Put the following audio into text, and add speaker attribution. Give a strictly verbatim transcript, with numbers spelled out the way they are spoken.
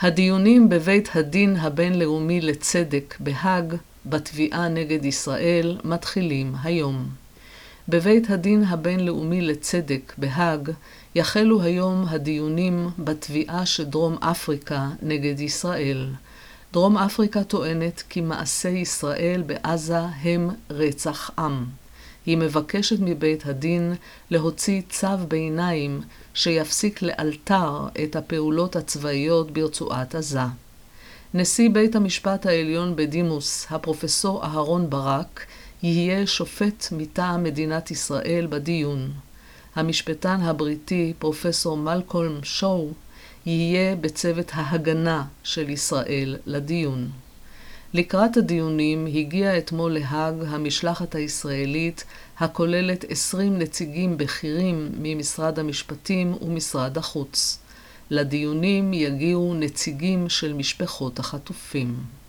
Speaker 1: הדיונים בבית הדין הבינלאומי לצדק בהאג בתביעה נגד ישראל מתחילים היום. בבית הדין הבינלאומי לצדק בהאג יחלו היום הדיונים בתביעה של דרום אפריקה נגד ישראל. דרום אפריקה טוענת כי מעשי ישראל בעזה הם רצח עם. היא מבקשת מבית הדין להוציא צו ביניים שיפסיק לאלתר את הפעולות הצבאיות ברצועת עזה. נשיא בית המשפט העליון בדימוס, הפרופסור אהרון ברק, יהיה שופט מטעם מדינת ישראל בדיון. המשפטן הבריטי, פרופסור מלקולם שואו, יהיה בצוות ההגנה של ישראל לדיון. לקראת הדיונים הגיעה אתמול להאג המשלחת הישראלית הכוללת עשרים נציגים בכירים ממשרד המשפטים ומשרד החוץ. לדיונים יגיעו נציגים של משפחות החטופים.